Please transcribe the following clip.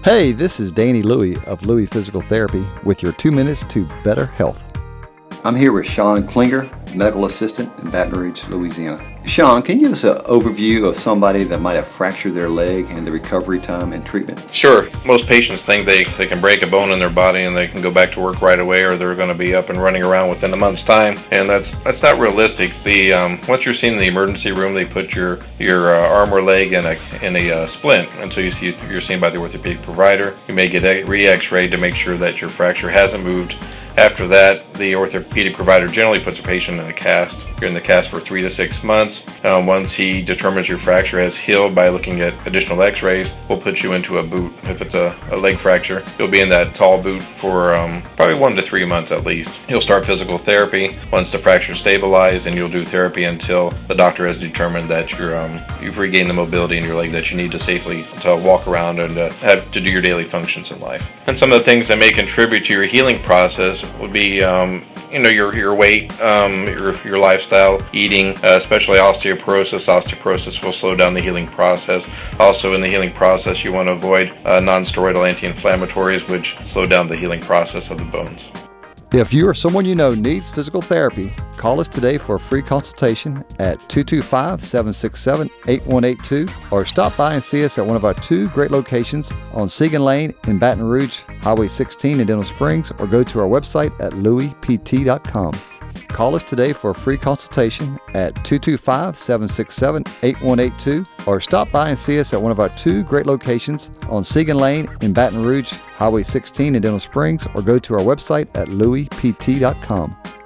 Hey, this is Danny Louie of Louie Physical Therapy with your 2 minutes to better health. I'm here with Sean Klinger, medical assistant in Baton Rouge, Louisiana. Sean, can you give us an overview of somebody that might have fractured their leg and the recovery time and treatment? Sure. Most patients think they can break a bone in their body and they can go back to work right away, or they're going to be up and running around within a month's time, and that's not realistic. Once you're seen in the emergency room, they put your arm or leg in a splint until you're seen by the orthopedic provider. You may get re-x-rayed to make sure that your fracture hasn't moved. After that, the orthopedic provider generally puts a patient in a cast. You're in the cast for 3 to 6 months. Once he determines your fracture has healed by looking at additional x-rays, we'll put you into a boot. If it's a leg fracture, you'll be in that tall boot for probably 1 to 3 months at least. You'll start physical therapy once the fracture stabilizes, and you'll do therapy until the doctor has determined that you've regained the mobility in your leg that you need to safely walk around and have to do your daily functions in life. And some of the things that may contribute to your healing process would be your weight, your lifestyle, eating, especially osteoporosis. Osteoporosis will slow down the healing process. Also in the healing process, you want to avoid non-steroidal anti-inflammatories, which slow down the healing process of the bones. If you or someone you know needs physical therapy, call us today for a free consultation at 225-767-8182 or stop by and see us at one of our 2 great locations on Segan Lane in Baton Rouge, Highway 16 in Denham Springs, or go to our website at louiept.com. Call us today for a free consultation at 225-767-8182 or stop by and see us at one of our 2 great locations on Segan Lane in Baton Rouge, Highway 16 in Denham Springs, or go to our website at louiept.com.